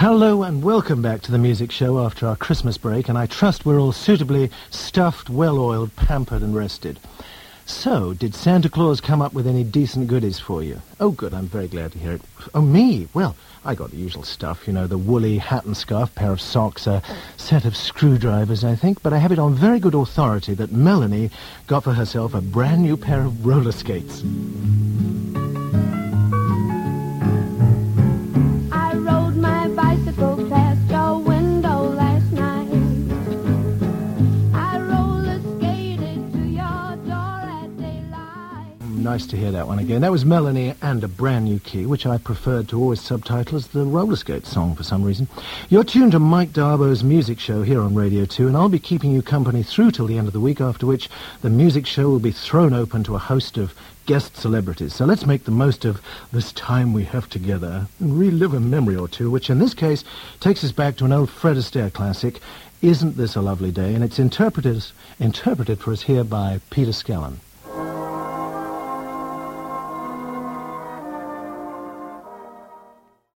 Hello and welcome back to the music show after our Christmas break, and I trust we're all suitably stuffed, well-oiled, pampered and rested. So, did Santa Claus come up with any decent goodies for you? Oh, good, I'm very glad to hear it. Oh, me? Well, I got the usual stuff, you know, the woolly hat and scarf, pair of socks, a set of screwdrivers, I think, but I have it on very good authority that Melanie got for herself a brand new pair of roller skates. Nice to hear that one again. That was Melanie and a brand new key, which I preferred to always subtitle as the roller skate song for some reason. You're tuned to Mike Darbo's music show here on Radio 2, and I'll be keeping you company through till the end of the week, after which the music show will be thrown open to a host of guest celebrities. So let's make the most of this time we have together and relive a memory or two, which in this case takes us back to an old Fred Astaire classic, Isn't This a Lovely Day? And it's interpreted for us here by Peter Skellern.